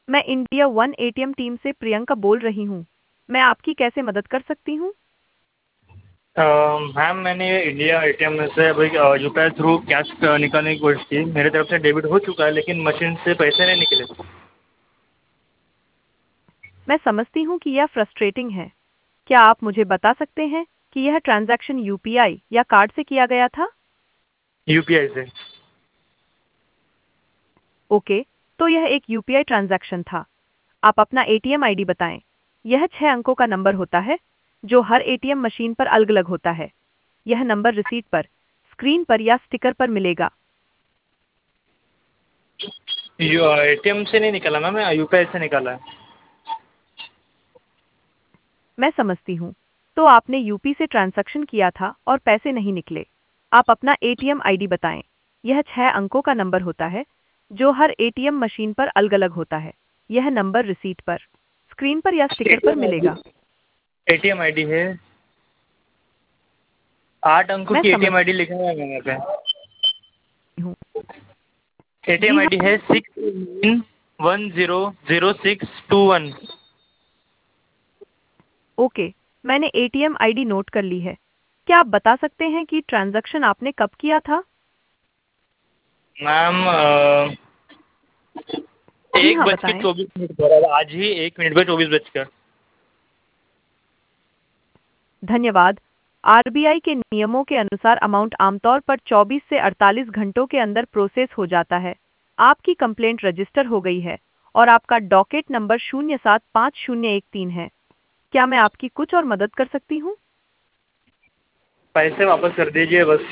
मैं India one ATM team से प्रियंका बोल रही हूँ। मैं आपकी कैसे मदद कर सकती हूँ? मैम मैंने इंडिया एटीएम में से अभी यूपीआई थ्रू कैश निकालने की कोशिश की। मेरे तरफ से डेबिट हो चुका है लेकिन मशीन से पैसे नहीं निकले। मैं समझती हूँ कि यह फ्रस्ट्रेटिंग है। क्या आप मुझे बता सकते हैं कि यह ट्रांजैक्शन यूपीआई या कार्ड से किया गया था? यूपीआई से। ओके, तो यह एक यूपीआई ट्रांजैक्शन था। आप अपना एटीएम आईडी बताएं। यह 6 अंकों का नंबर होता है जो हर एटीएम मशीन पर अलग-अलग होता है। यह नंबर रिसीट पर, स्क्रीन पर या स्टिकर पर मिलेगा। एटीएम से नहीं निकाला मैम, यूपीआई से निकाला है। मैं समझती हूँ। तो आपने यूपी से ट्रांजैक्शन किया था और पैसे नहीं निकले। आप अपना एटीएम आईडी बताएं। यह 6 अंकों का नंबर होता है जो हर एटीएम मशीन पर अलग-अलग होता है। यह नंबर रिसीट पर, स्क्रीन पर या स्टिकर पर एटीएम आईडी मिलेगा। एटीएम आईडी है 8 अंकों मैं की एटीएम समझती आईडी लिखा हुआ है मैम यहाँ पे। हूँ। जी एटीएम हाँ, आईडी है 69100621। ओके। मैंने एटीएम आईडी नोट कर ली है। क्या आप बता सकते हैं कि ट्रांजैक्शन आपने कब किया था? मैम जी एक हाँ, बज के बताएं। 24 मिनट पर, आज ही 1 मिनट पर 24 बजकर। धन्यवाद। आरबीआई के नियमों के अनुसार अमाउंट आमतौर पर 24 से 48 घंटों के अंदर प्रोसेस हो जाता है। आपकी कंप्लेंट रजिस्टर हो गई है और आपका डॉकेट नंबर 075013 है। क्या मैं आपकी कुछ और मदद कर सकती हूँ? पैसे वापस कर दीजिए बस।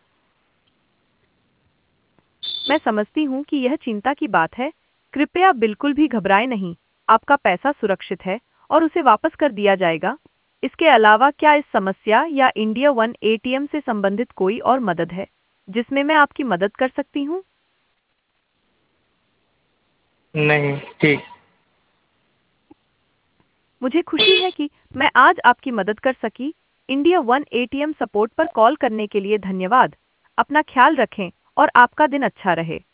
मैं समझती हूँ कि यह चिंता की बात है। कृपया बिल्कुल भी घबराएं नहीं। आपका पैसा सुरक्षित है और उसे वापस कर दिया जाएगा। इसके अलावा क्या इस समस्या या इंडिया वन एटीएम से संबंधित कोई और मदद है जिसमें मैं आपकी मदद कर सकती हूँ? नहीं, ठीक। मुझे खुशी है कि मैं आज आपकी मदद कर सकी। इंडिया वन एटीएम सपोर्ट पर कॉल करने के लिए धन्यवाद। अपना ख्याल रखें और आपका दिन अच्छा रहे।